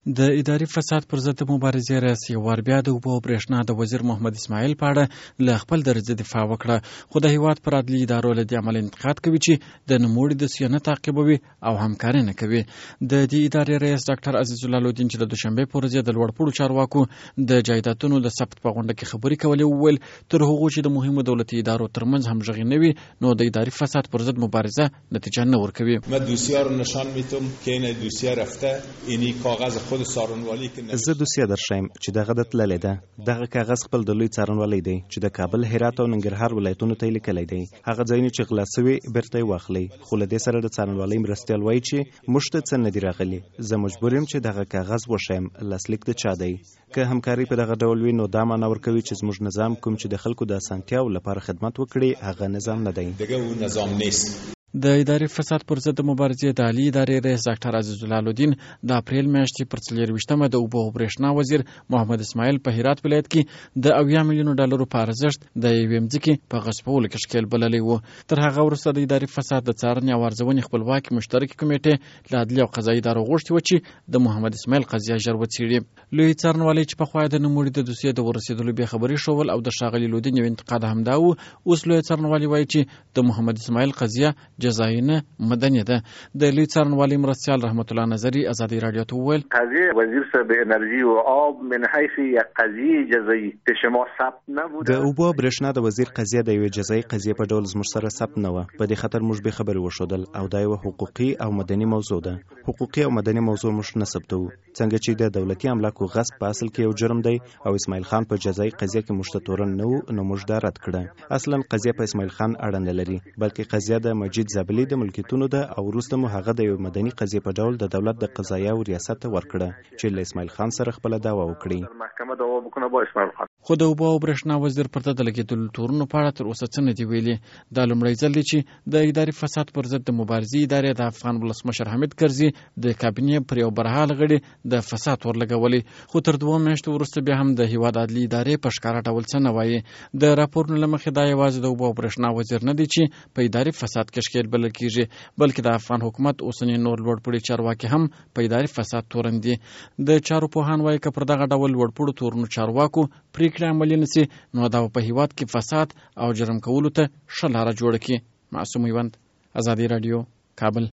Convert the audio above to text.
د اداري فساد پر ضد مبارزې رئیس یو وار بیا د اوبو او برېښنا د وزیر محمد اسماعیل په اړه له خپل درجه دفاع وکړه، خو د هیواد پر عدلي ادارو له دې عمل انتقاد کوي چې د نوموړي دسیسې نه تعقیبوي او همکاري نه کوي. د دې ادارې رئیس ډاکټر عزیز الله الدین چې د دوشنبې په ورځ د لوړپوړو چارواکو د جایدادونو د ثبت په غونډه کې خبرې کولې، وویل تر هغو چې د مهمو دولتي ادارو ترمنځ همغږي نه وي نو د اداري فساد پر ضد مبارزه نتیجه نه ورکوي. من دوسیه رو نشان میتم که این دوسیه رفته، اینی کاغذ خود څارنوالي زه دوسیه درشم چې دغه د تللې ده. دغه کاغذ خپل د لوی څارنوالۍ دی چې د کابل، هرات او ننګرهار ولایتونو ته لیکلی دی. هغه ځایونه چې غلا سوي بیرته واخلي، خو له دې سره د څارنوالۍ مرستیال وایي چې موږ ته څه نه دي راغلي. زه مجبور یم چې دغه کاغذ وښیم، لاسلیک د چا دی. که همکاري په دغه ډول وي نو دا معنا ورکوي چې زموږ نظام کوم چې د خلکو د اسانتیاو لپاره خدمت وکړي هغه نظام نه دی. دیگه اون نظام نیست. د اداري فساد پر ضد مبارزې د عالی ادارې رئیس ډاکټر عزیز الله الدین د اپریل میاشتې پر 24مه د اوبو او برېښنا وزیر محمد اسماعیل په هرات ولایت کې د 80 میلیونو ډالرو په ارزښت د یوې مځکې په غصبولو کې ښکېل بللی و. تر هغه وروسته د اداري فساد د څارنې او ارزونې خپلواکې مشترکې کمیټې له عدلي او قضایي ادارو غوښتي وه چې د محمد اسماعیل قضیه ژر وڅېړي. لوی څارنوالۍ چې پخوا د نوموړي د دوسیې د ورسېدلو بې خبري ښول او د ښاغلي الدین یو انتقاد همدا و، اوس لوی څارنوالۍ وایي چې د محمد اسماعیل قضیه جزایي نه مدنی ده. د لوی څارنوالۍ مرستیال رحمت الله نظری ازادي رادیو ته وویل قضیه وزیر صاحب انرژی و آب من حیث یک قضیه جزایی که شما ثبت نبوده. د اوبو برېښنا د وزیر قضیه د یوې جزایي قضیه په ډول زموږ سره ثبت نه وه. په دې خاطر موږ به خبرې وښودل او دا یوه حقوقي او مدني موضوع ده. حقوقي او مدني موضوع موږ نه ثبتوو، څنګه چې د دولتي املاکو غصب په اصل کې یو جرم دی او اسماعیل خان په جزایي قضیه کې موږ ته تورن نه و، نو موږ دا رد کړه. اصلا قضیه په اسماعیل خان اړه نه لري، بلکې قضیه د مجید زابلي د ملکیتونو ده او وروسته مو هغه د یو مدني قضیې په ډول د دولت د قضایه او ریاست ته ورکړه چې له اسماعیل خان سره خپله دعوا وکړي. خو د اوبو او برېښنا وزیر پر ته د لګېدلو تورونو په اړه تر اوسه څه نه دي ویلي. دا لومړی ځل دی چې د اداري فساد پر ضد د مبارزې ادارې د افغان ولسمشر حامد کرزي د کابینې پر یو برحال غړي د فساد ورلګولي، خو تر 2 میاشتو وروسته بیا هم د هیواد عدلي ادارې په ښکاره ډول څه نه وایي. د راپورونو له مخې دا یوازې د اوبو او برېښنا وزیر نه دی چې په اداري فساد کې ښکېل بلل کېږي، بلکې د افغان حکومت اوسنی نور لوړپوړي چارواکي هم په اداري فساد تورن دي. د چارو پوهان وایي که پر دغه ډول لوړپوړو تورنو چارواکو پریکړې عملي نسي نو دا په هیواد کې فساد او جرم کولو ته ښه لاره جوړه کړي. معصوم میوند، ازادي رادیو، کابل.